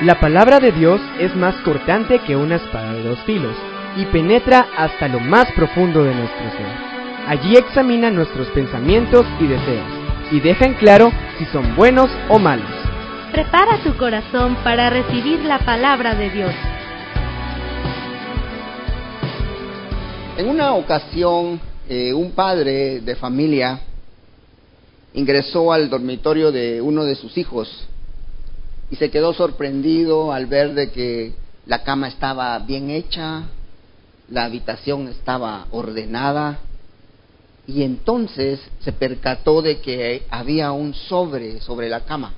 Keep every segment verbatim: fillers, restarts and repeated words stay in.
La palabra de Dios es más cortante que una espada de dos filos y penetra hasta lo más profundo de nuestro ser. Allí examina nuestros pensamientos y deseos y deja en claro si son buenos o malos. Prepara tu corazón para recibir la palabra de Dios. En una ocasión, eh, un padre de familia ingresó al dormitorio de uno de sus hijos y se quedó sorprendido al ver de que la cama estaba bien hecha, la habitación estaba ordenada, y entonces se percató de que había un sobre sobre la cama.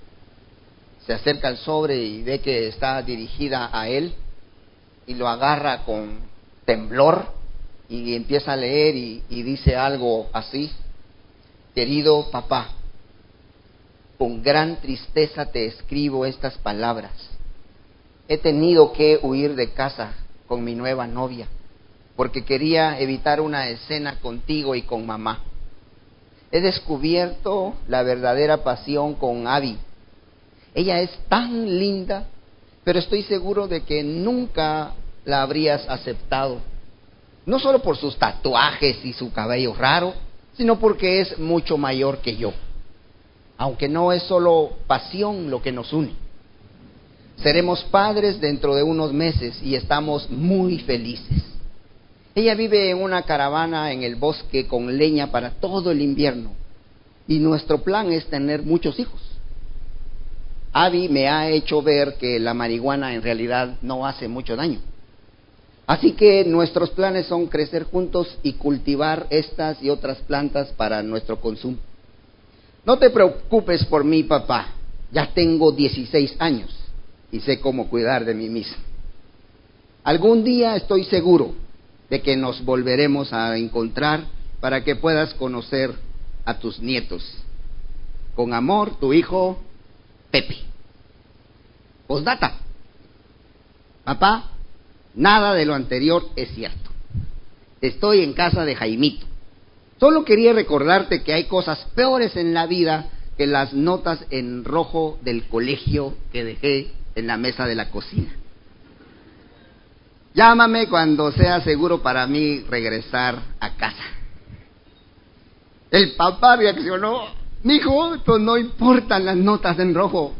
Se acerca al sobre y ve que está dirigida a él y lo agarra con temblor y empieza a leer y, y dice algo así: querido papá, con gran tristeza te escribo estas palabras. He tenido que huir de casa con mi nueva novia porque quería evitar una escena contigo y con mamá. He descubierto la verdadera pasión con Abby. Ella es tan linda, pero estoy seguro de que nunca la habrías aceptado. No solo por sus tatuajes y su cabello raro, sino porque es mucho mayor que yo. Aunque no es solo pasión lo que nos une. Seremos padres dentro de unos meses y estamos muy felices. Ella vive en una caravana en el bosque con leña para todo el invierno y nuestro plan es tener muchos hijos. Abby me ha hecho ver que la marihuana en realidad no hace mucho daño. Así que nuestros planes son crecer juntos y cultivar estas y otras plantas para nuestro consumo. No te preocupes por mí, papá. Ya tengo dieciséis años y sé cómo cuidar de mí mismo. Algún día estoy seguro de que nos volveremos a encontrar para que puedas conocer a tus nietos. Con amor, tu hijo, Pepe. Postdata. Papá, nada de lo anterior es cierto. Estoy en casa de Jaimito. Solo quería recordarte que hay cosas peores en la vida que las notas en rojo del colegio que dejé en la mesa de la cocina. Llámame cuando sea seguro para mí regresar a casa. El papá reaccionó: mijo, pues no importan las notas en rojo.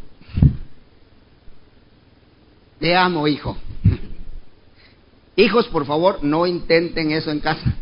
Te amo, hijo. Hijos, por favor, no intenten eso en casa.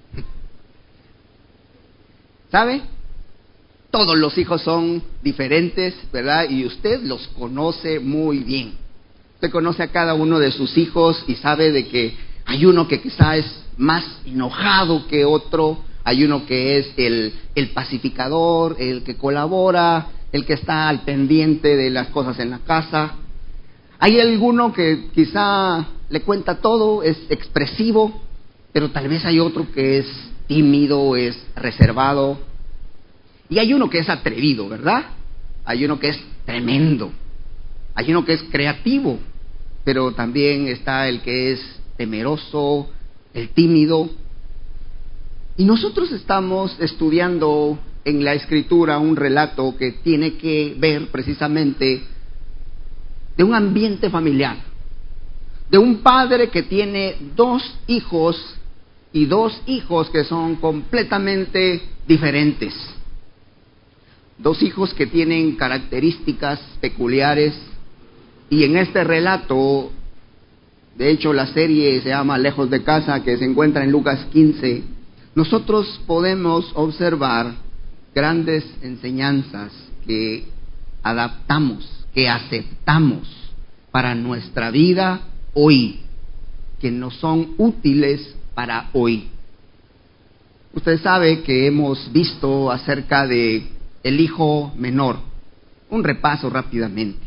¿Sabe? Todos los hijos son diferentes, ¿verdad? Y usted los conoce muy bien. Usted conoce a cada uno de sus hijos y sabe de que hay uno que quizá es más enojado que otro, hay uno que es el, el pacificador, el que colabora, el que está al pendiente de las cosas en la casa. Hay alguno que quizá le cuenta todo, es expresivo, pero tal vez hay otro que es tímido, es reservado. Y hay uno que es atrevido, ¿verdad? Hay uno que es tremendo. Hay uno que es creativo, pero también está el que es temeroso, el tímido. Y nosotros estamos estudiando en la Escritura un relato que tiene que ver precisamente de un ambiente familiar, de un padre que tiene dos hijos y dos hijos que son completamente diferentes. Dos hijos que tienen características peculiares. Y en este relato, de hecho la serie se llama Lejos de Casa, que se encuentra en Lucas quince, nosotros podemos observar grandes enseñanzas que adaptamos, que aceptamos para nuestra vida hoy, que nos son útiles para hoy. Usted sabe que hemos visto acerca de el hijo menor. Un repaso rápidamente.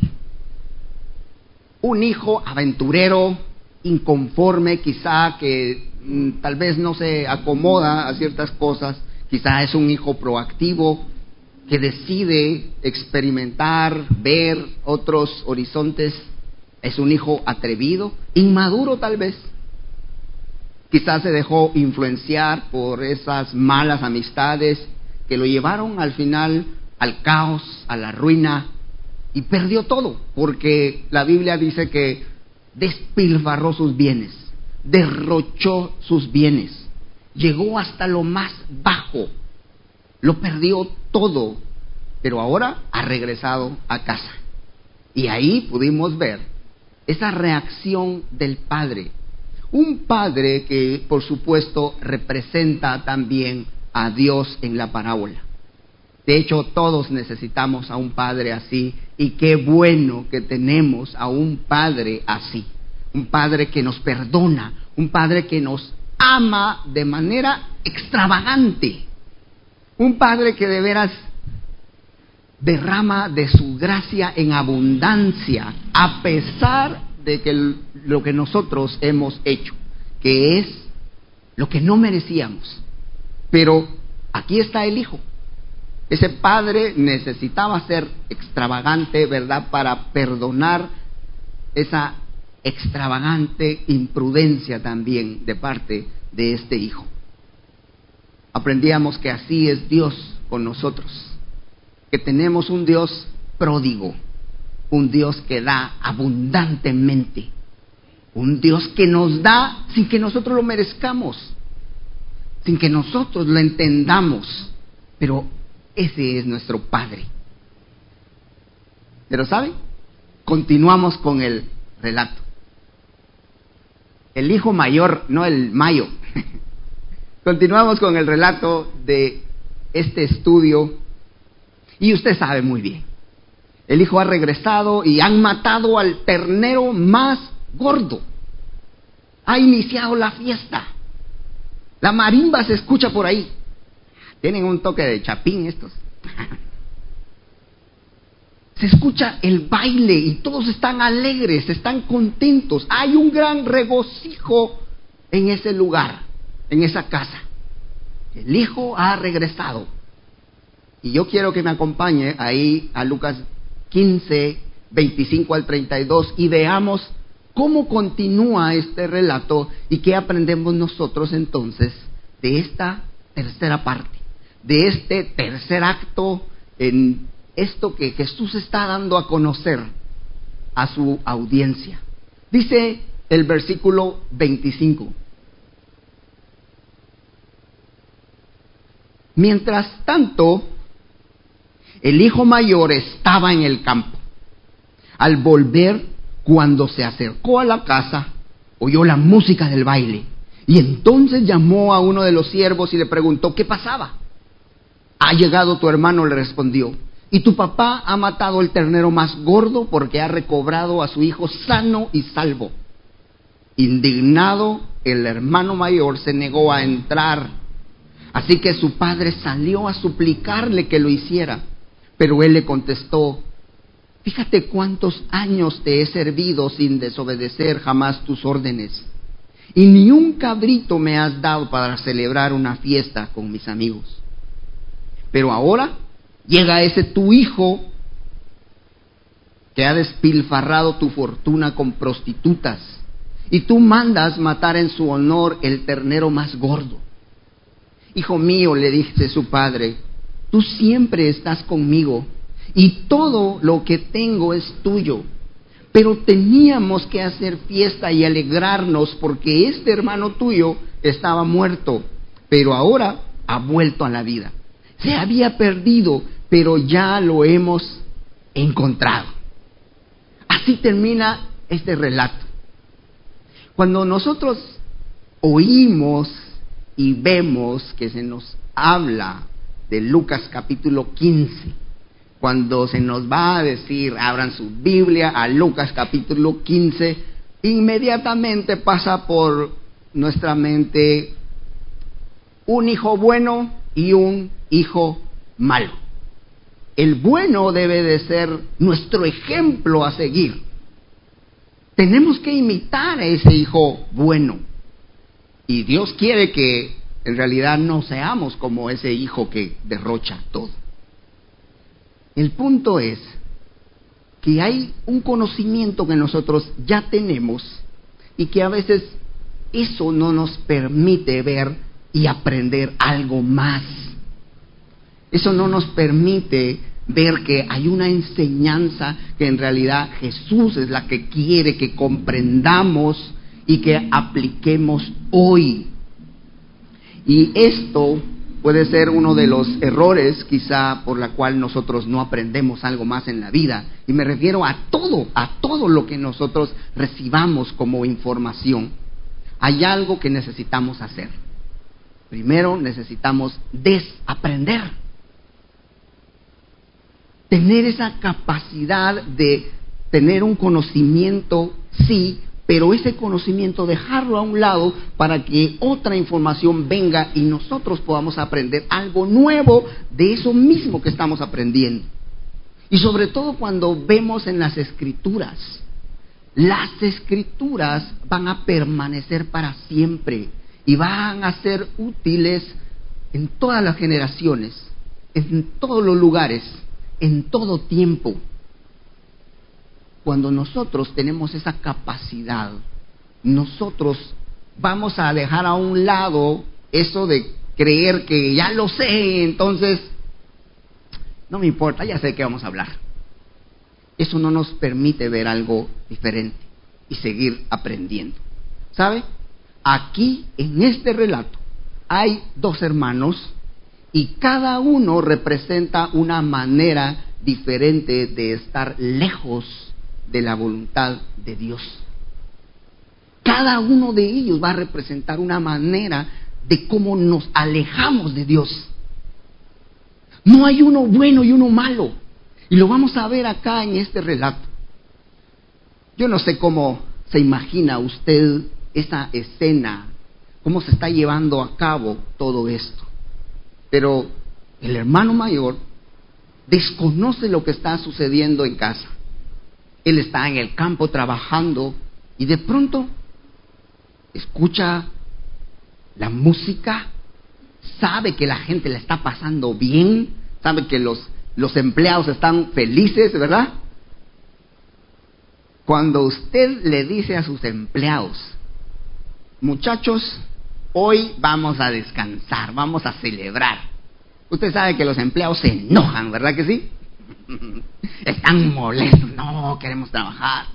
Un hijo aventurero, inconforme, quizá que mm, tal vez no se acomoda a ciertas cosas. Quizá es un hijo proactivo que decide experimentar, ver otros horizontes. Es un hijo atrevido, inmaduro tal vez. Quizás se dejó influenciar por esas malas amistades que lo llevaron al final al caos, a la ruina. y perdió todo, porque la Biblia dice que despilfarró sus bienes, derrochó sus bienes, llegó hasta lo más bajo, lo perdió todo, pero ahora ha regresado a casa. Y ahí pudimos ver esa reacción del padre, un padre que por supuesto representa también a Dios en la parábola. De hecho, todos necesitamos a un padre así, y qué bueno que tenemos a un padre así, un padre que nos perdona, un padre que nos ama de manera extravagante, un padre que de veras derrama de su gracia en abundancia, a pesar de que lo que nosotros hemos hecho, que es lo que no merecíamos. Pero aquí está el hijo. Ese padre necesitaba ser extravagante, ¿verdad?, para perdonar esa extravagante imprudencia también de parte de este hijo. Aprendíamos que así es Dios con nosotros, que tenemos un Dios pródigo, un Dios que da abundantemente, un Dios que nos da sin que nosotros lo merezcamos, sin que nosotros lo entendamos, pero ese es nuestro Padre. Pero ¿saben? Continuamos con el relato. El hijo mayor, no el mayo. Continuamos con el relato de este estudio, y usted sabe muy bien. El hijo ha regresado y han matado al ternero más gordo. Ha iniciado la fiesta. La marimba se escucha por ahí. Tienen un toque de chapín estos. Se escucha el baile y todos están alegres, están contentos. Hay un gran regocijo en ese lugar, en esa casa. El hijo ha regresado. Y yo quiero que me acompañe ahí a Lucas quince, veinticinco al treinta y dos, y veamos cómo continúa este relato y qué aprendemos nosotros entonces de esta tercera parte, de este tercer acto, en esto que Jesús está dando a conocer a su audiencia. Dice el versículo veinticinco: mientras tanto, el hijo mayor estaba en el campo. Al volver, cuando se acercó a la casa, oyó la música del baile, y entonces llamó a uno de los siervos y le preguntó qué pasaba. Ha llegado tu hermano, le respondió, y tu papá ha matado el ternero más gordo porque ha recobrado a su hijo sano y salvo. Indignado, el hermano mayor se negó a entrar. Así que su padre salió a suplicarle que lo hiciera. Pero él le contestó: fíjate cuántos años te he servido sin desobedecer jamás tus órdenes, y ni un cabrito me has dado para celebrar una fiesta con mis amigos. Pero ahora llega ese tu hijo que ha despilfarrado tu fortuna con prostitutas, y tú mandas matar en su honor el ternero más gordo. Hijo mío, le dice su padre, tú siempre estás conmigo, y todo lo que tengo es tuyo. Pero teníamos que hacer fiesta y alegrarnos porque este hermano tuyo estaba muerto, pero ahora ha vuelto a la vida. Se había perdido, pero ya lo hemos encontrado. Así termina este relato. Cuando nosotros oímos y vemos que se nos habla de Lucas capítulo quince, cuando se nos va a decir, abran su Biblia a Lucas capítulo quince, inmediatamente pasa por nuestra mente un hijo bueno y un hijo malo. El bueno debe de ser nuestro ejemplo a seguir. Tenemos que imitar a ese hijo bueno. Y Dios quiere que en realidad no seamos como ese hijo que derrocha todo. El punto es que hay un conocimiento que nosotros ya tenemos y que a veces eso no nos permite ver y aprender algo más. Eso no nos permite ver que hay una enseñanza que en realidad Jesús es la que quiere que comprendamos y que apliquemos hoy. Y esto puede ser uno de los errores quizá por la cual nosotros no aprendemos algo más en la vida. Y me refiero a todo, a todo lo que nosotros recibamos como información. Hay algo que necesitamos hacer. Primero necesitamos desaprender. Tener esa capacidad de tener un conocimiento, sí, pero ese conocimiento dejarlo a un lado para que otra información venga y nosotros podamos aprender algo nuevo de eso mismo que estamos aprendiendo. Y sobre todo cuando vemos en las Escrituras, las Escrituras van a permanecer para siempre y van a ser útiles en todas las generaciones, en todos los lugares, en todo tiempo. Cuando nosotros tenemos esa capacidad, nosotros vamos a dejar a un lado eso de creer que ya lo sé, entonces no me importa, ya sé de qué vamos a hablar. Eso no nos permite ver algo diferente y seguir aprendiendo. ¿Sabe? Aquí, en este relato, hay dos hermanos y cada uno representa una manera diferente de estar lejos de la voluntad de Dios. Cada uno de ellos va a representar una manera de cómo nos alejamos de Dios. No hay uno bueno y uno malo. Y lo vamos a ver acá en este relato. Yo no sé cómo se imagina usted esa escena, cómo se está llevando a cabo todo esto. Pero el hermano mayor desconoce lo que está sucediendo en casa. Él está en el campo trabajando y de pronto escucha la música, sabe que la gente la está pasando bien, sabe que los, los empleados están felices, ¿verdad? Cuando usted le dice a sus empleados, muchachos, hoy vamos a descansar, vamos a celebrar. Usted sabe que los empleados se enojan, ¿verdad que sí? Están molestos, no queremos trabajar.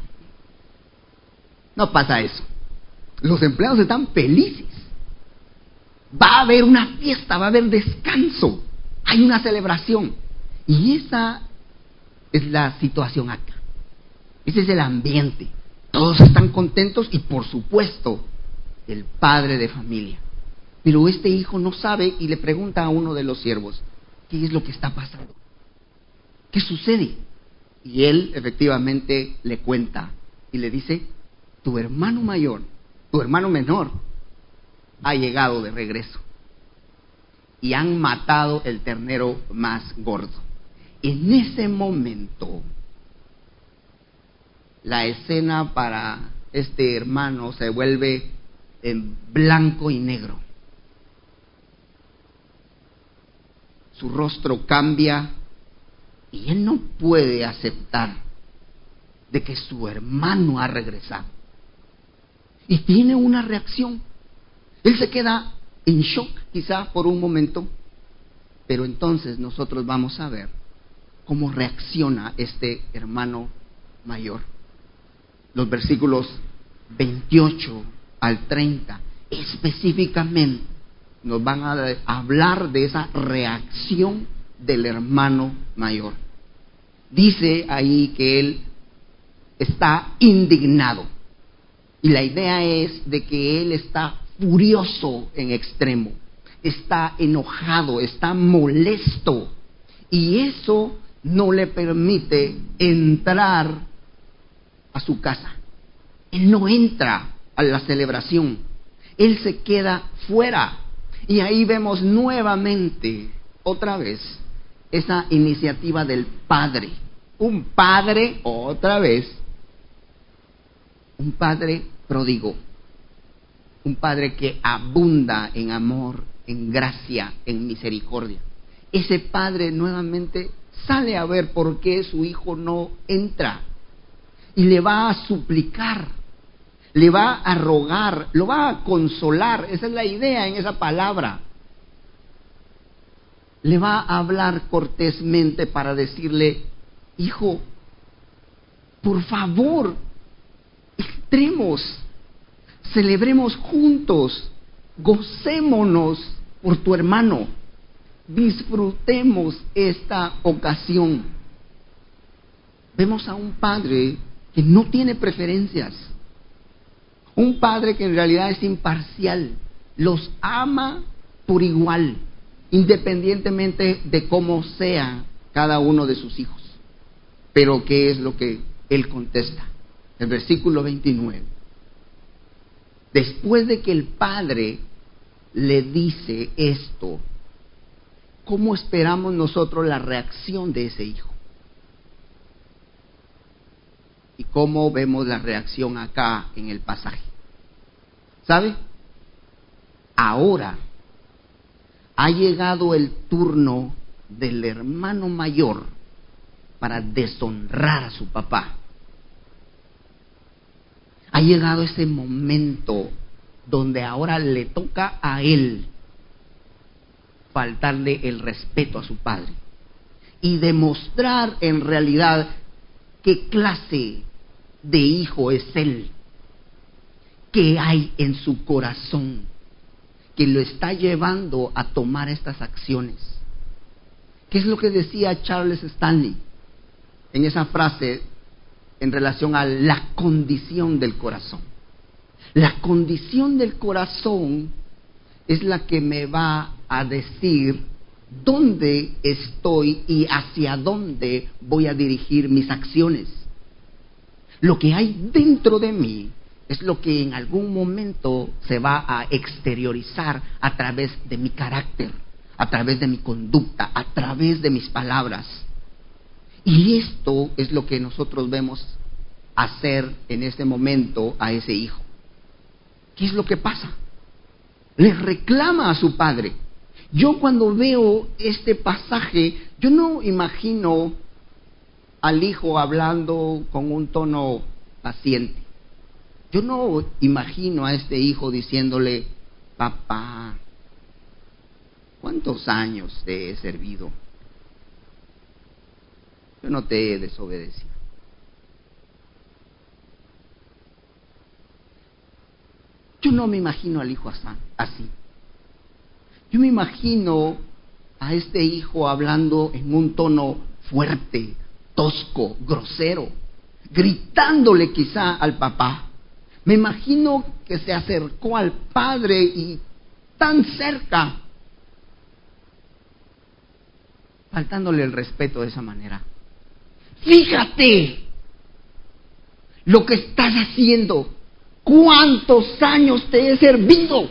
No pasa eso. Los empleados están felices. Va a haber una fiesta, va a haber descanso, hay una celebración. Y esa es la situación acá. Ese es el ambiente. Todos están contentos y por supuesto el padre de familia. Pero este hijo no sabe y le pregunta a uno de los siervos, ¿qué es lo que está pasando? ¿Qué sucede? Y él efectivamente le cuenta y le dice, tu hermano mayor, tu hermano menor ha llegado de regreso y han matado el ternero más gordo. En ese momento, la escena para este hermano se vuelve en blanco y negro. Su rostro cambia y él no puede aceptar de que su hermano ha regresado. Y tiene una reacción. Él se queda en shock quizá por un momento, pero entonces nosotros vamos a ver cómo reacciona este hermano mayor. Los versículos veintiocho al treinta específicamente nos van a hablar de esa reacción del hermano mayor. Dice ahí que él está indignado y la idea es de que él está furioso en extremo, está enojado, está molesto y eso no le permite entrar a su casa. Él no entra a la celebración, él se queda fuera. Y ahí vemos nuevamente, otra vez, esa iniciativa del padre. Un padre, otra vez, un padre pródigo. Un padre que abunda en amor, en gracia, en misericordia. Ese padre nuevamente sale a ver por qué su hijo no entra. Y le va a suplicar, le va a rogar, lo va a consolar. Esa es la idea en esa palabra. le va a hablar cortésmente para decirle: hijo, por favor, entremos, celebremos juntos, gocémonos por tu hermano, disfrutemos esta ocasión. Vemos a un padre que no tiene preferencias, un padre que en realidad es imparcial, los ama por igual, independientemente de cómo sea cada uno de sus hijos. Pero ¿qué es lo que él contesta? El versículo veintinueve. Después de que el padre le dice esto, ¿cómo esperamos nosotros la reacción de ese hijo? ¿Y cómo vemos la reacción acá en el pasaje? ¿Sabe? Ahora ha llegado el turno del hermano mayor para deshonrar a su papá. Ha llegado ese momento donde ahora le toca a él faltarle el respeto a su padre y demostrar en realidad qué clase de hijo es él, qué hay en su corazón que lo está llevando a tomar estas acciones. ¿Qué es lo que decía Charles Stanley en esa frase en relación a la condición del corazón? La condición del corazón es la que me va a decir dónde estoy y hacia dónde voy a dirigir mis acciones. Lo que hay dentro de mí es lo que en algún momento se va a exteriorizar a través de mi carácter, a través de mi conducta, a través de mis palabras. Y esto es lo que nosotros vemos hacer en este momento a ese hijo. ¿Qué es lo que pasa? Le reclama a su padre. Yo cuando veo este pasaje, yo no imagino al hijo hablando con un tono paciente. Yo no imagino a este hijo diciéndole: papá, ¿cuántos años te he servido? Yo no te he desobedecido. Yo no me imagino al hijo así. Yo me imagino a este hijo hablando en un tono fuerte, tosco, grosero, gritándole quizá al papá. Me imagino que se acercó al padre y tan cerca, faltándole el respeto de esa manera. Fíjate lo que estás haciendo. ¿Cuántos años te he servido?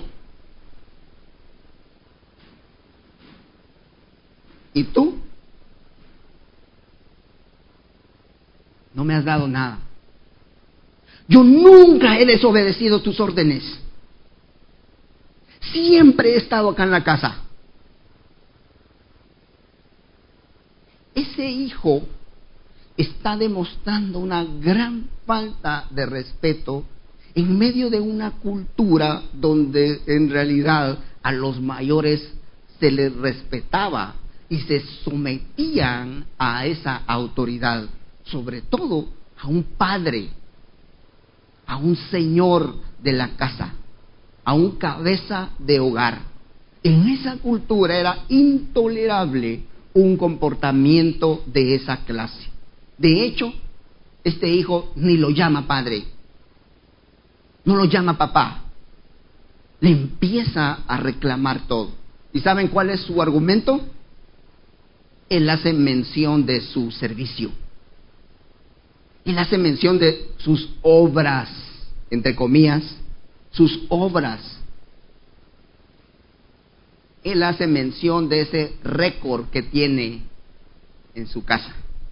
¿Y tú? No me has dado nada. Yo nunca he desobedecido tus órdenes. Siempre he estado acá en la casa. Ese hijo está demostrando una gran falta de respeto en medio de una cultura donde en realidad a los mayores se les respetaba y se sometían a esa autoridad, sobre todo a un padre, a un señor de la casa, a un cabeza de hogar. En esa cultura era intolerable un comportamiento de esa clase. De hecho, este hijo ni lo llama padre, no lo llama papá, le empieza a reclamar todo. ¿Y saben cuál es su argumento? Él hace mención de su servicio. Él hace mención de sus obras, entre comillas, sus obras. Él hace mención de ese récord que tiene en su casa.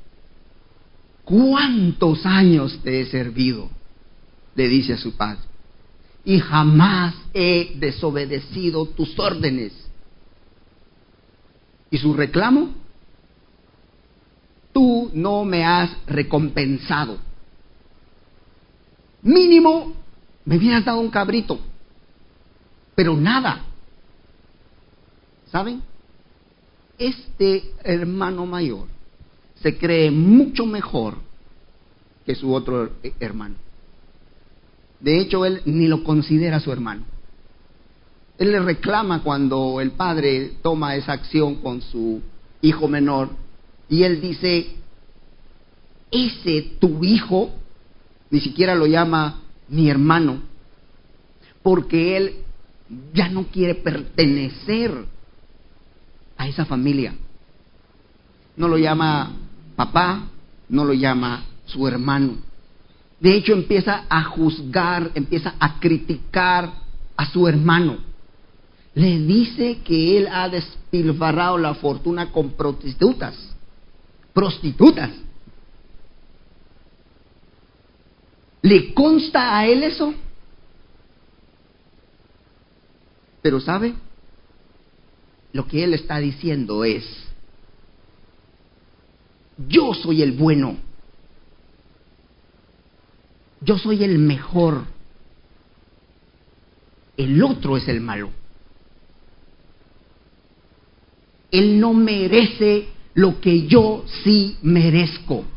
¿Cuántos años te he servido?, le dice a su padre, y jamás he desobedecido tus órdenes. ¿Y su reclamo? Tú no me has recompensado. Mínimo me hubieras dado un cabrito, pero nada. ¿Saben? este hermano mayor se cree mucho mejor que su otro hermano. De hecho, él ni lo considera su hermano. Él le reclama cuando el padre toma esa acción con su hijo menor, y él dice: ese tu hijo, ni siquiera lo llama mi hermano, porque él ya no quiere pertenecer a esa familia. No lo llama papá, no lo llama su hermano. De hecho, empieza a juzgar, empieza a criticar a su hermano. Le dice que él ha despilfarrado la fortuna con prostitutas. Prostitutas. ¿Le consta a él eso? Pero ¿sabe? Lo que él está diciendo es: yo soy el bueno. Yo soy el mejor. El otro es el malo. Él no merece lo que yo sí merezco.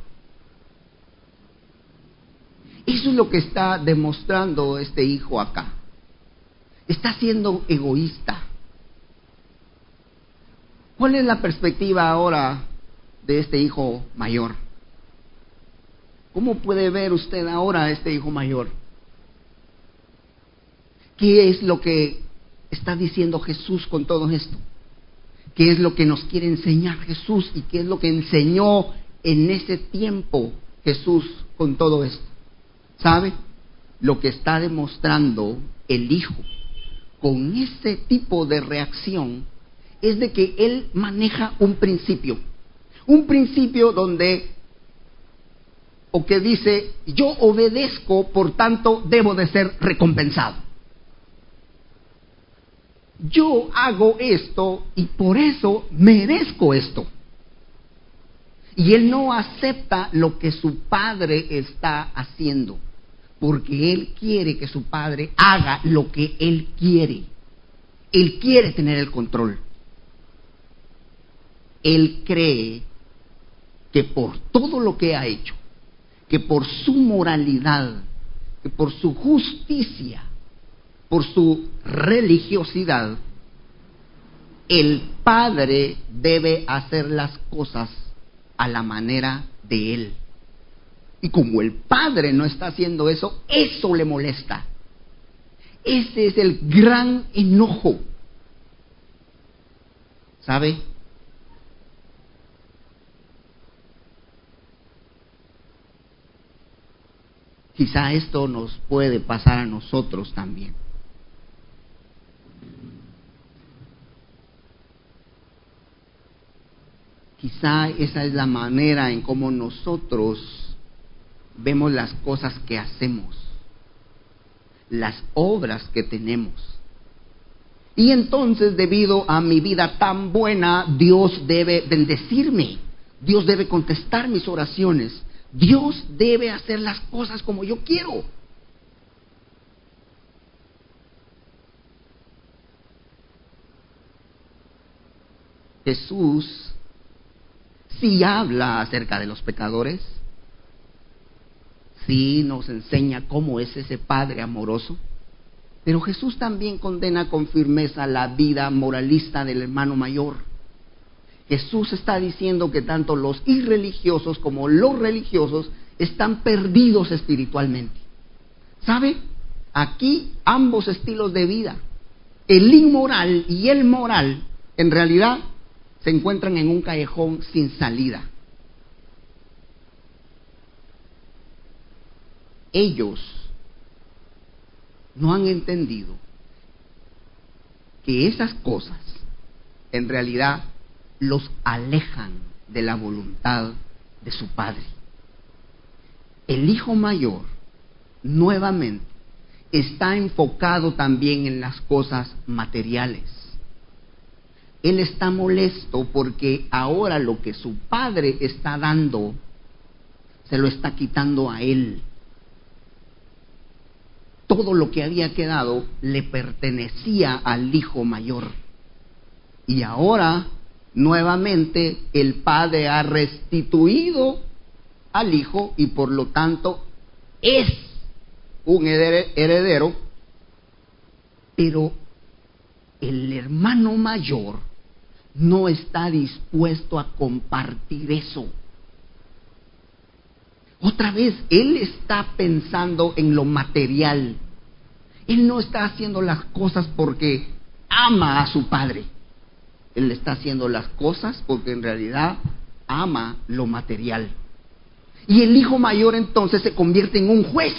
Eso es lo que está demostrando este hijo acá. Está siendo egoísta. ¿Cuál es la perspectiva ahora de este hijo mayor? ¿Cómo puede ver usted ahora a este hijo mayor? ¿Qué es lo que está diciendo Jesús con todo esto? ¿Qué es lo que nos quiere enseñar Jesús? ¿Y qué es lo que enseñó en ese tiempo Jesús con todo esto? ¿Sabe? Lo que está demostrando el hijo con ese tipo de reacción es de que él maneja un principio. Un principio donde, o que dice: yo obedezco, por tanto debo de ser recompensado. Yo hago esto y por eso merezco esto. Y él no acepta lo que su padre está haciendo, porque él quiere que su padre haga lo que él quiere. Él quiere tener el control. Él cree que por todo lo que ha hecho, que por su moralidad, que por su justicia, por su religiosidad, el padre debe hacer las cosas a la manera de él. Y como el padre no está haciendo eso, eso le molesta. Ese es el gran enojo. ¿Sabe? Quizá esto nos puede pasar a nosotros también. Quizá esa es la manera en cómo nosotros vemos las cosas que hacemos, las obras que tenemos. Y entonces, debido a mi vida tan buena, Dios debe bendecirme, Dios debe contestar mis oraciones, Dios debe hacer las cosas como yo quiero. Jesús sí habla acerca de los pecadores, sí nos enseña cómo es ese Padre amoroso, pero Jesús también condena con firmeza la vida moralista del hermano mayor. Jesús está diciendo que tanto los irreligiosos como los religiosos están perdidos espiritualmente. ¿Sabe? Aquí ambos estilos de vida, el inmoral y el moral, en realidad se encuentran en un callejón sin salida. Ellos no han entendido que esas cosas en realidad los alejan de la voluntad de su padre. El hijo mayor, nuevamente, está enfocado también en las cosas materiales. Él está molesto porque ahora lo que su padre está dando se lo está quitando a él. Todo lo que había quedado le pertenecía al hijo mayor. Y ahora nuevamente el padre ha restituido al hijo y por lo tanto es un heredero, pero el hermano mayor no está dispuesto a compartir eso. Otra vez, él está pensando en lo material. Él no está haciendo las cosas porque ama a su padre. Él está haciendo las cosas porque en realidad ama lo material. Y el hijo mayor entonces se convierte en un juez.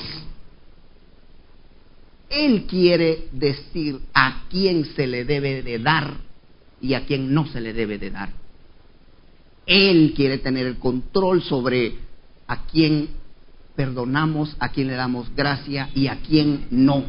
Él quiere decir a quién se le debe de dar y a quién no se le debe de dar. Él quiere tener el control sobre a quién perdonamos, a quién le damos gracia y a quién no.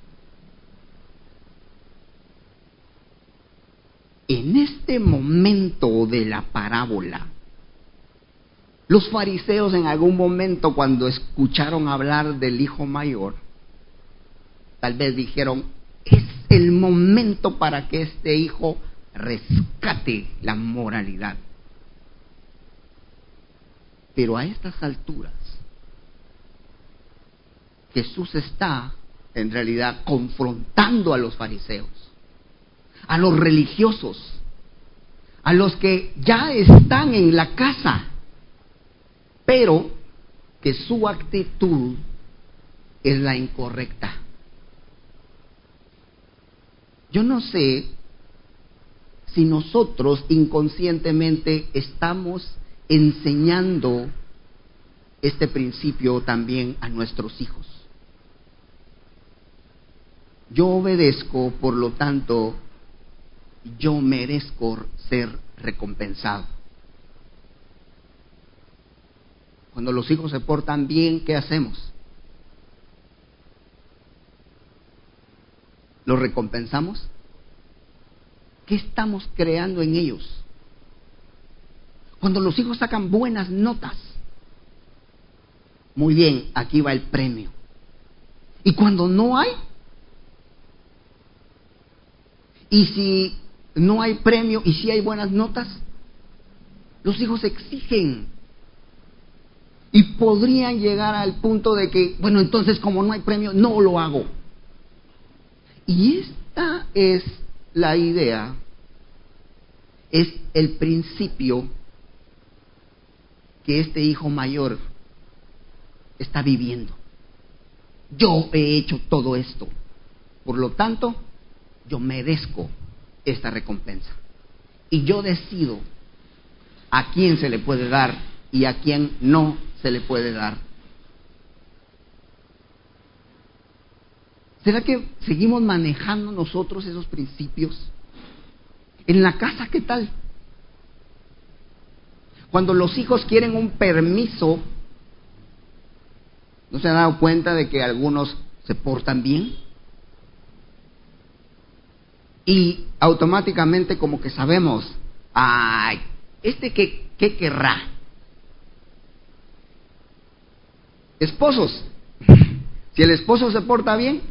En este momento de la parábola, los fariseos en algún momento cuando escucharon hablar del hijo mayor, tal vez dijeron, es el momento para que este hijo rescate la moralidad. Pero a estas alturas, Jesús está en realidad confrontando a los fariseos, a los religiosos, a los que ya están en la casa, pero que su actitud es la incorrecta. Yo no sé si nosotros inconscientemente estamos enseñando este principio también a nuestros hijos. Yo obedezco, por lo tanto, yo merezco ser recompensado. Cuando los hijos se portan bien, ¿qué hacemos? ¿Los recompensamos? ¿Qué estamos creando en ellos? Cuando los hijos sacan buenas notas, muy bien, aquí va el premio. Y cuando no hay, y si no hay premio y si hay buenas notas, los hijos exigen. Y podrían llegar al punto de que, bueno, entonces como no hay premio, no lo hago. Y esta es la idea, es el principio que este hijo mayor está viviendo. Yo he hecho todo esto, por lo tanto, yo merezco esta recompensa. Y yo decido a quién se le puede dar y a quién no se le puede dar. ¿Será que seguimos manejando nosotros esos principios? En la casa, ¿qué tal? Cuando los hijos quieren un permiso, ¿no se han dado cuenta de que algunos se portan bien? Y automáticamente como que sabemos, ay, ¿este qué, qué querrá? Esposos, si el esposo se porta bien,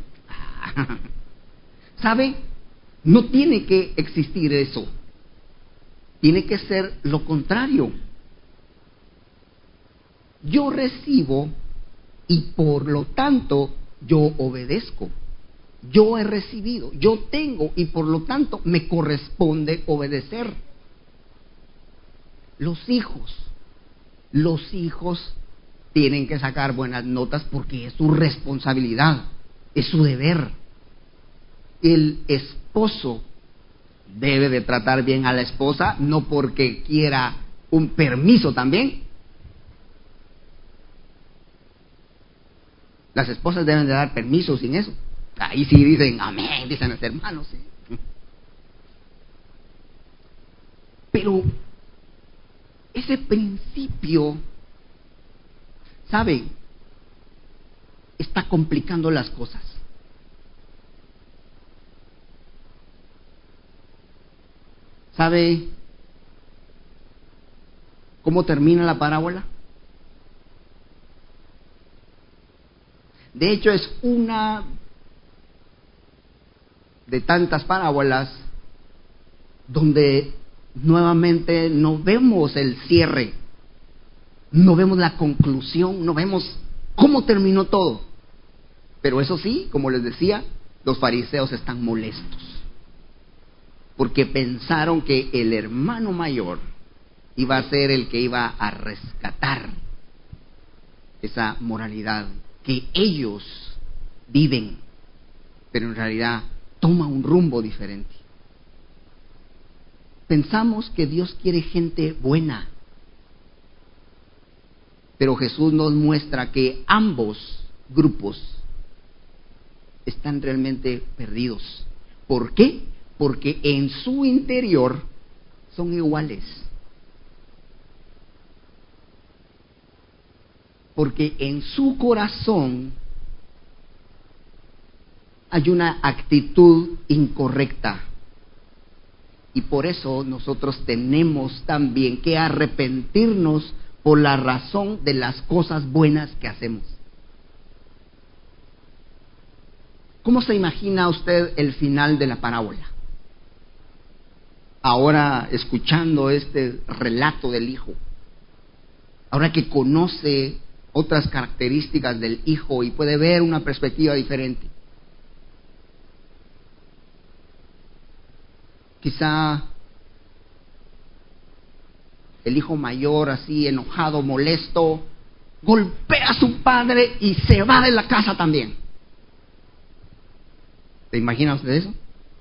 ¿sabe? No tiene que existir eso. Tiene que ser lo contrario. Yo recibo y por lo tanto yo obedezco. Yo he recibido, yo tengo y por lo tanto me corresponde obedecer. Los hijos, los hijos tienen que sacar buenas notas porque es su responsabilidad, es su deber. El esposo debe de tratar bien a la esposa, no porque quiera un permiso también. Las esposas deben de dar permiso sin eso. Ahí sí dicen amén, dicen los hermanos. ¿Sí? Pero ese principio, ¿saben? Está complicando las cosas. ¿Sabe cómo termina la parábola? De hecho, es una de tantas parábolas donde nuevamente no vemos el cierre, no vemos la conclusión, no vemos cómo terminó todo. Pero eso sí, como les decía, los fariseos están molestos, porque pensaron que el hermano mayor iba a ser el que iba a rescatar esa moralidad que ellos viven, pero en realidad toma un rumbo diferente. Pensamos que Dios quiere gente buena, pero Jesús nos muestra que ambos grupos están realmente perdidos. ¿Por qué? Porque en su interior son iguales. Porque en su corazón hay una actitud incorrecta. Y por eso nosotros tenemos también que arrepentirnos por la razón de las cosas buenas que hacemos. ¿Cómo se imagina usted el final de la parábola? Ahora, escuchando este relato del hijo, ahora que conoce otras características del hijo y puede ver una perspectiva diferente. Quizá el hijo mayor, así enojado, molesto, golpea a su padre y se va de la casa también. ¿Se imagina usted eso?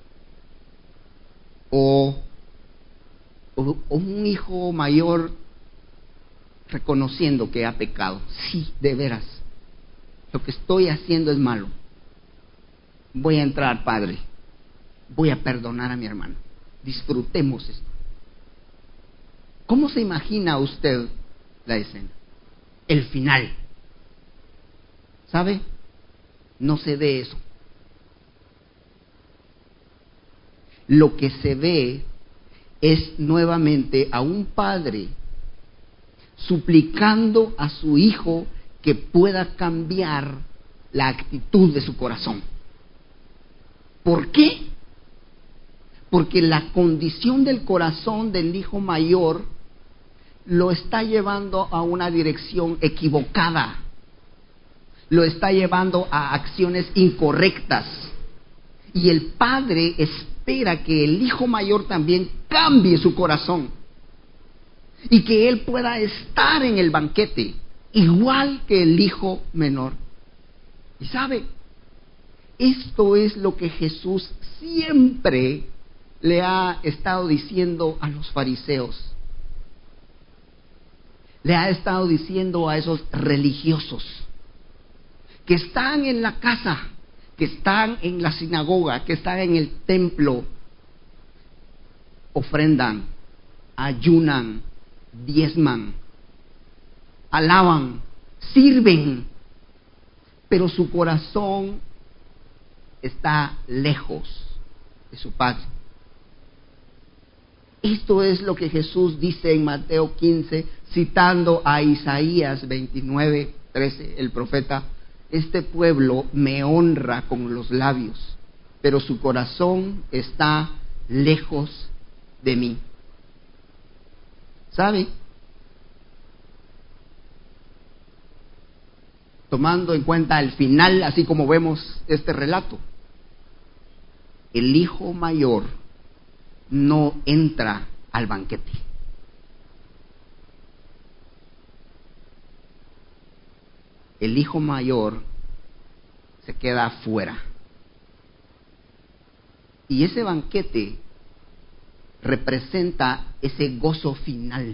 O, o, o un hijo mayor reconociendo que ha pecado. Sí, de veras, lo que estoy haciendo es malo. Voy a entrar, padre. Voy a perdonar a mi hermano. Disfrutemos esto. ¿Cómo se imagina usted la escena? El final. ¿Sabe? No se ve eso. Lo que se ve es nuevamente a un padre suplicando a su hijo que pueda cambiar la actitud de su corazón. ¿Por qué? Porque la condición del corazón del hijo mayor lo está llevando a una dirección equivocada, lo está llevando a acciones incorrectas, y el padre espera que el hijo mayor también cambie su corazón y que él pueda estar en el banquete igual que el hijo menor. Y sabe, esto es lo que Jesús siempre le ha estado diciendo a los fariseos. Le ha estado diciendo a esos religiosos que están en la casa, que están en la sinagoga, que están en el templo, ofrendan, ayunan, diezman, alaban, sirven, pero su corazón está lejos de su Padre. Esto es lo que Jesús dice en Mateo quince, citando a Isaías veintinueve, trece, el profeta: este pueblo me honra con los labios, pero su corazón está lejos de mí. ¿Sabe? Tomando en cuenta el final, así como vemos este relato, el hijo mayor no entra al banquete. El hijo mayor se queda afuera. Y ese banquete representa ese gozo final.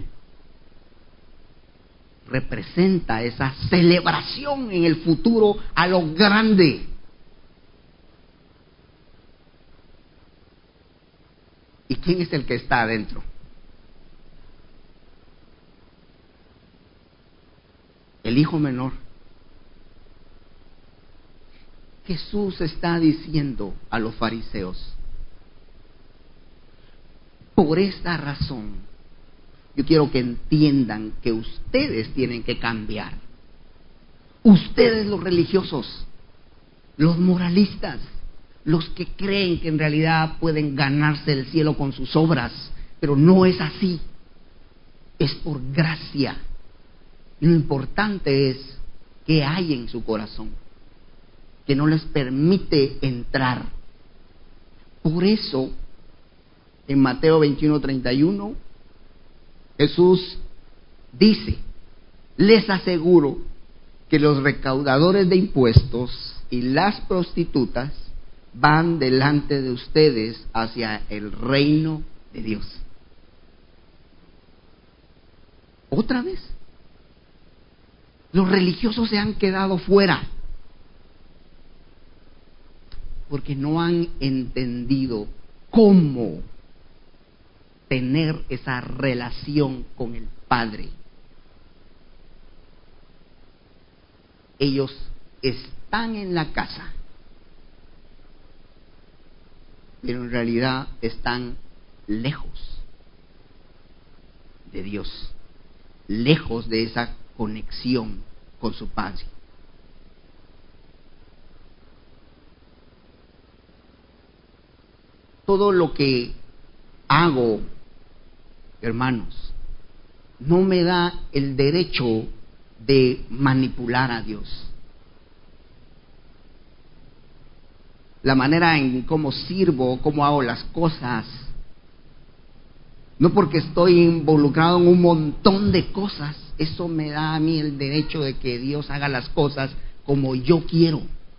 Representa esa celebración en el futuro a lo grande. ¿Y quién es el que está adentro? El hijo menor. Jesús está diciendo a los fariseos: por esta razón, yo quiero que entiendan que ustedes tienen que cambiar. Ustedes, los religiosos, los moralistas, los que creen que en realidad pueden ganarse el cielo con sus obras, Pero no es así. Es por gracia. Y lo importante es qué hay en su corazón, que no les permite entrar. Por eso, en Mateo veintiuno, treinta y uno, Jesús dice: les aseguro que los recaudadores de impuestos y las prostitutas van delante de ustedes hacia el reino de Dios. Otra vez, los religiosos se han quedado fuera porque no han entendido cómo tener esa relación con el Padre. Ellos están en la casa, pero en realidad están lejos de Dios, lejos de esa conexión con su Padre. Todo lo que hago, hermanos, no me da el derecho de manipular a Dios. La manera en cómo sirvo, cómo hago las cosas, no porque estoy involucrado en un montón de cosas, eso me da a mí el derecho de que Dios haga las cosas como yo quiero.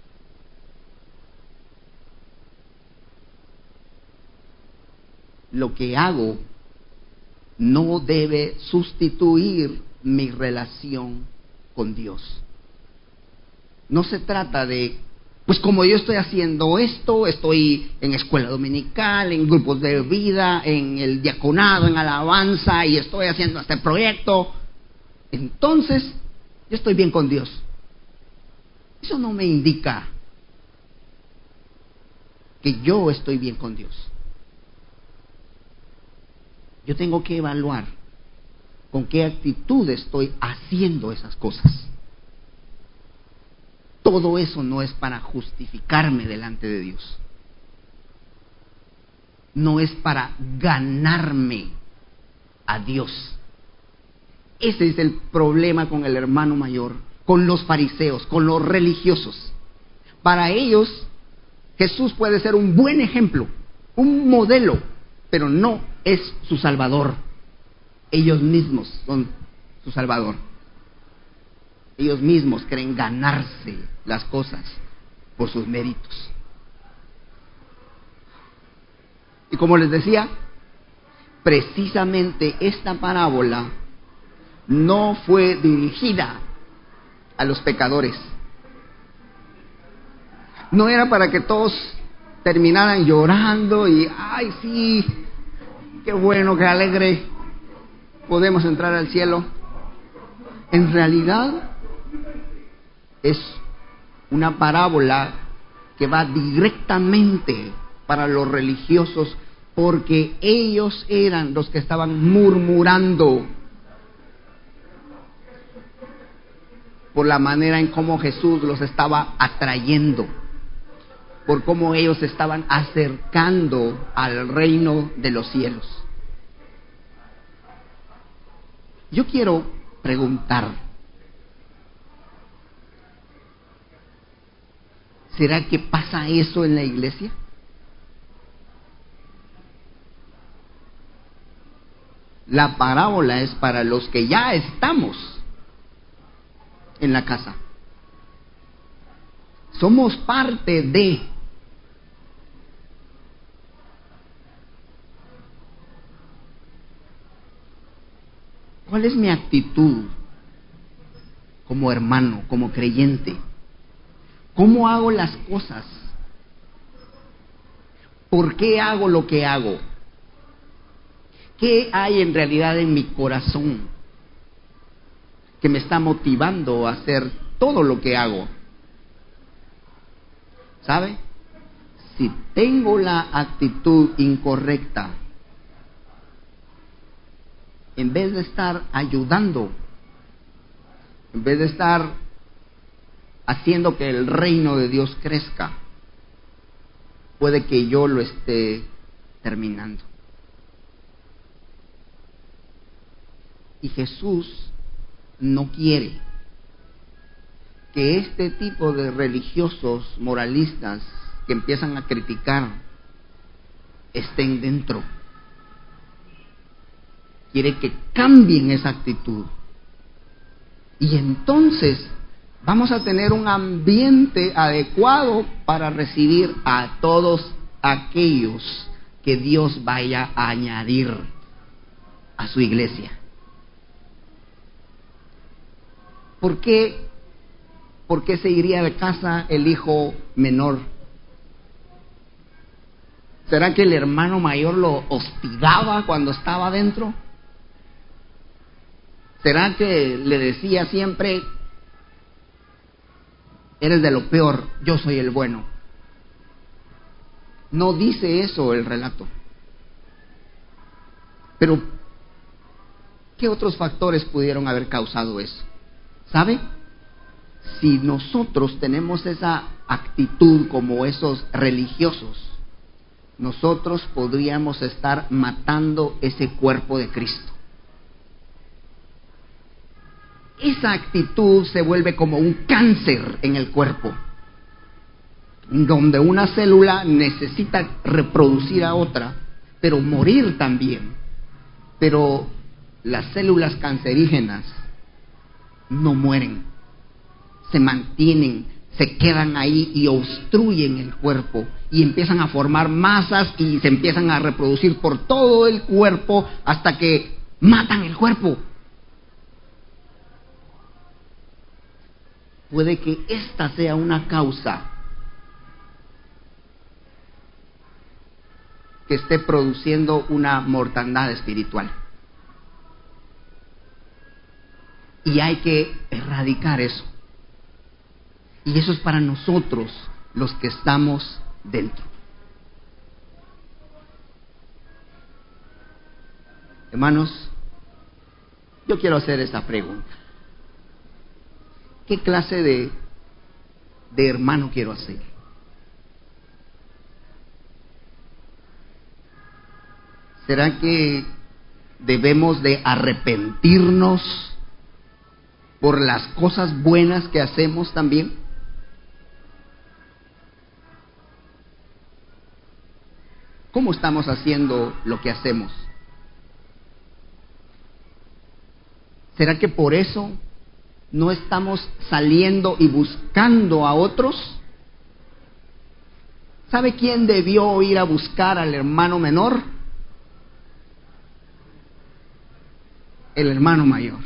Lo que hago no debe sustituir mi relación con Dios. No se trata de, pues como yo estoy haciendo esto, estoy en escuela dominical, en grupos de vida, en el diaconado, en alabanza, y estoy haciendo este proyecto, entonces yo estoy bien con Dios. Eso no me indica que yo estoy bien con Dios. Yo tengo que evaluar con qué actitud estoy haciendo esas cosas. Todo eso no es para justificarme delante de Dios. No es para ganarme a Dios. Ese es el problema con el hermano mayor, con los fariseos, con los religiosos. Para ellos, Jesús puede ser un buen ejemplo, un modelo, pero no es su Salvador. Ellos mismos son su Salvador. Ellos mismos quieren ganarse las cosas por sus méritos. Y como les decía, precisamente esta parábola no fue dirigida a los pecadores. No era para que todos terminaran llorando y, ay, sí, qué bueno, qué alegre, podemos entrar al cielo. En realidad es una parábola que va directamente para los religiosos, porque ellos eran los que estaban murmurando por la manera en cómo Jesús los estaba atrayendo, por cómo ellos se estaban acercando al reino de los cielos. Yo quiero preguntar, ¿será que pasa eso en la iglesia? La parábola es para los que ya estamos en la casa. Somos parte de. ¿Cuál es mi actitud como hermano, como creyente? ¿Cómo hago las cosas? ¿Por qué hago lo que hago? ¿Qué hay en realidad en mi corazón que me está motivando a hacer todo lo que hago? ¿Sabe? Si tengo la actitud incorrecta, en vez de estar ayudando, en vez de estar haciendo que el reino de Dios crezca, puede que yo lo esté terminando. Y Jesús no quiere que este tipo de religiosos moralistas que empiezan a criticar estén dentro. Quiere que cambien esa actitud. Y entonces vamos a tener un ambiente adecuado para recibir a todos aquellos que Dios vaya a añadir a su iglesia. ¿Por qué? ¿Por qué se iría de casa el hijo menor? ¿Será que el hermano mayor lo hostigaba cuando estaba adentro? ¿Será que le decía siempre, eres de lo peor, yo soy el bueno? No dice eso el relato. Pero, ¿qué otros factores pudieron haber causado eso? ¿Sabe? Si nosotros tenemos esa actitud como esos religiosos, nosotros podríamos estar matando ese cuerpo de Cristo. Esa actitud se vuelve como un cáncer en el cuerpo, donde una célula necesita reproducir a otra, pero morir también. Pero las células cancerígenas no mueren, se mantienen, se quedan ahí y obstruyen el cuerpo y empiezan a formar masas y se empiezan a reproducir por todo el cuerpo hasta que matan el cuerpo. Puede que esta sea una causa que esté produciendo una mortandad espiritual. Y hay que erradicar eso. Y eso es para nosotros, los que estamos dentro. Hermanos, yo quiero hacer esta pregunta. ¿Qué clase de, de hermano quiero hacer? ¿Será que debemos de arrepentirnos por las cosas buenas que hacemos también? ¿Cómo estamos haciendo lo que hacemos? ¿Será que por eso no estamos saliendo y buscando a otros? ¿Sabe quién debió ir a buscar al hermano menor? El hermano mayor.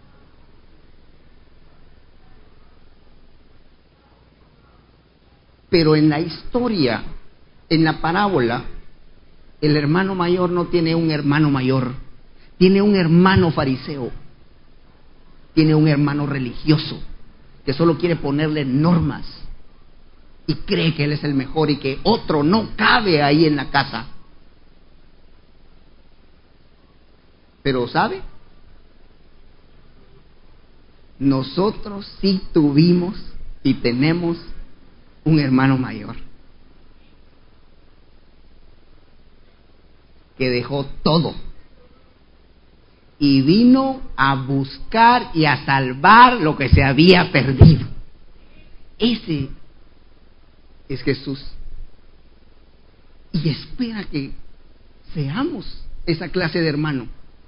Pero en la historia, en la parábola, el hermano mayor no tiene un hermano mayor, tiene un hermano fariseo, tiene un hermano religioso que solo quiere ponerle normas y cree que él es el mejor y que otro no cabe ahí en la casa. Pero ¿sabe? Nosotros sí tuvimos y tenemos un hermano mayor que dejó todo y vino a buscar y a salvar lo que se había perdido. Ese es Jesús. Y espera que seamos esa clase de hermano.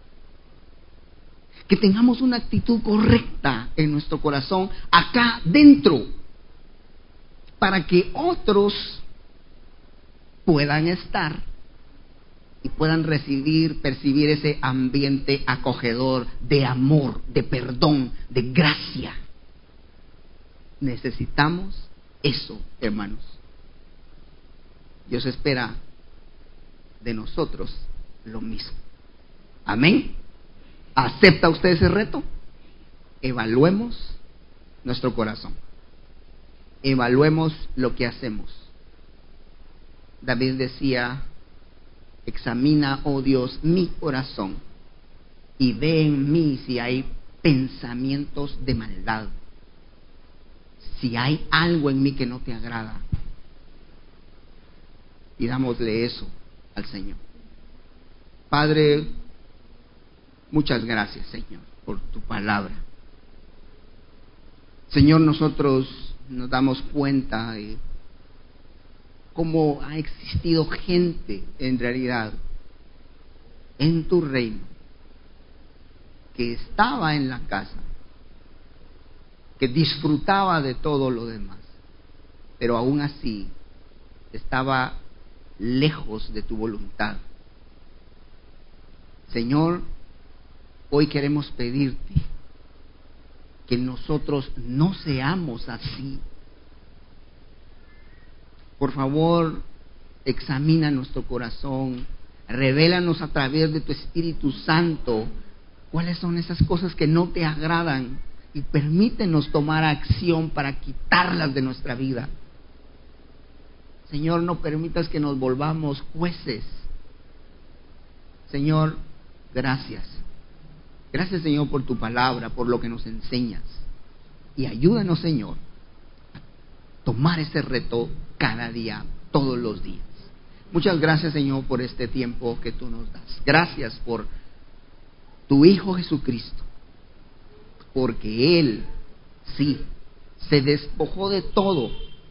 Que tengamos una actitud correcta en nuestro corazón, acá dentro, para que otros puedan estar y puedan recibir, percibir ese ambiente acogedor de amor, de perdón, de gracia. Necesitamos eso, hermanos. Dios espera de nosotros lo mismo. Amén. ¿Acepta usted ese reto? Evaluemos nuestro corazón. Evaluemos lo que hacemos. David decía: examina, oh Dios, mi corazón y ve en mí si hay pensamientos de maldad, si hay algo en mí que no te agrada. Pidámosle eso al Señor. Padre, Muchas gracias, Señor, por tu palabra. Señor, nosotros nos damos cuenta de cómo ha existido gente en realidad en tu reino que estaba en la casa, que disfrutaba de todo lo demás, pero aún así estaba lejos de tu voluntad. Señor, hoy queremos pedirte que nosotros no seamos así. Por favor, examina nuestro corazón, revélanos a través de tu Espíritu Santo cuáles son esas cosas que no te agradan y permítenos tomar acción para quitarlas de nuestra vida. Señor, no permitas que nos volvamos jueces. Señor, gracias. Gracias, Señor, por tu palabra, por lo que nos enseñas. Y ayúdanos, Señor, a tomar ese reto cada día, todos los días. Muchas gracias, Señor, por este tiempo que tú nos das. Gracias por tu Hijo Jesucristo, porque Él, sí, se despojó de todo,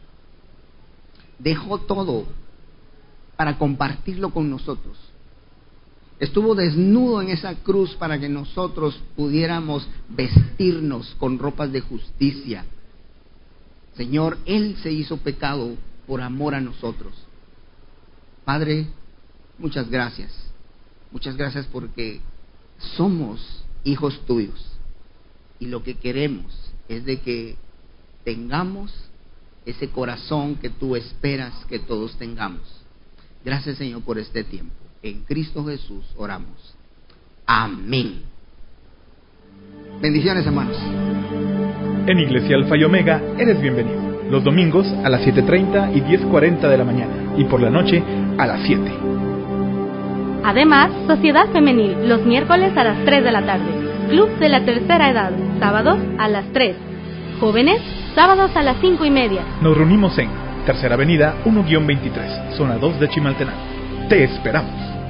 dejó todo para compartirlo con nosotros. Estuvo desnudo en esa cruz para que nosotros pudiéramos vestirnos con ropas de justicia. Señor, Él se hizo pecado por amor a nosotros. Padre, muchas gracias. Muchas gracias porque somos hijos tuyos. Y lo que queremos es de que tengamos ese corazón que tú esperas que todos tengamos. Gracias, Señor, por este tiempo. En Cristo Jesús oramos. Amén. Bendiciones, hermanos. En Iglesia Alfa y Omega eres bienvenido. Los domingos a las siete treinta y diez cuarenta de la mañana y por la noche a las siete. Además, Sociedad Femenil, los miércoles a las tres de la tarde. Club de la Tercera Edad, sábados a las tres. Jóvenes, sábados a las cinco y media. Nos reunimos en Tercera Avenida uno veintitrés, zona dos de Chimaltenango. Te esperamos.